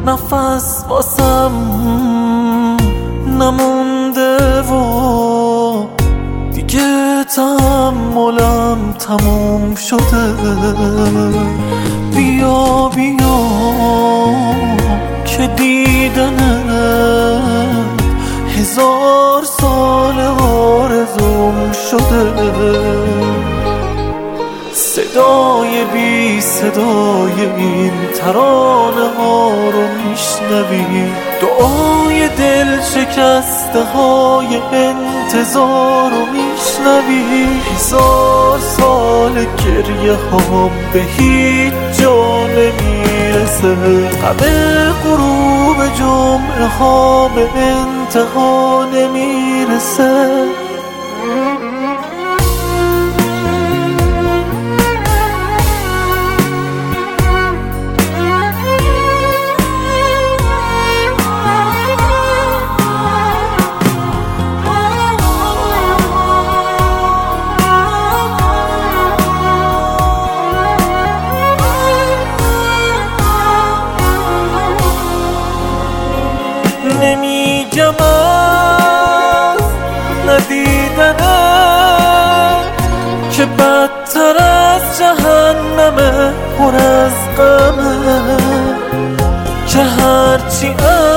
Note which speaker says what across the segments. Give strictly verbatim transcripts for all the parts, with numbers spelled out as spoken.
Speaker 1: نفس واسم نمونده و دیگه تحملم تموم شده. بیا بیا که دیدنت هزار سال آرزوم شده. صدای بی صدای این ترانه ها رو میشنوی، دعای دل شکسته های انتظار رو میشنوی. هزار سال گریه ها به هیچ جا نمیرسه، همه غروب جمعه ها به انتها نمیرسه. نمیگم از ندیدنت که بدتر از جهنمه، پر از غمه، که هرچی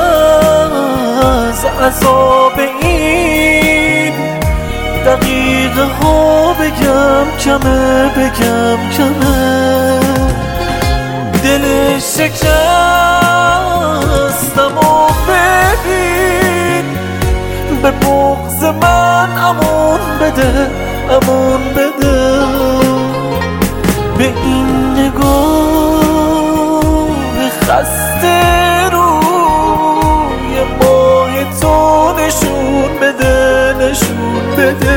Speaker 1: از عذاب این دقیقه ها بگم کمه، بگم کمه. دل شکستم و ببین، به بغض من امون بده، امون بده. به این نگاه خسته روی ماه تو نشون بده، نشون بده.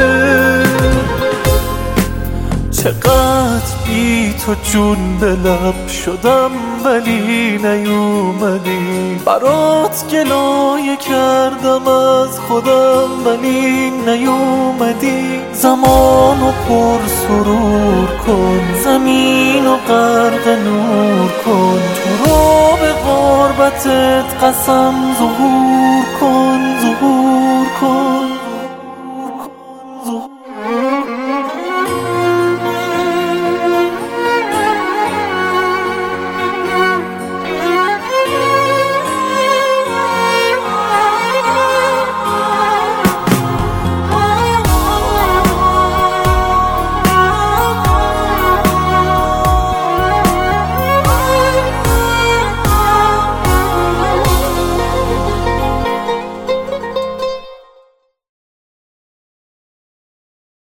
Speaker 1: چقدر بی تو جون به لب شدم ولی نیومدی، برات گلایه کردم از خودم ولی نیومدی. زمانو پر سرور کن، زمینو غرق نور کن، تو رو به غربتت قسم ظهور کن، ظهور کن.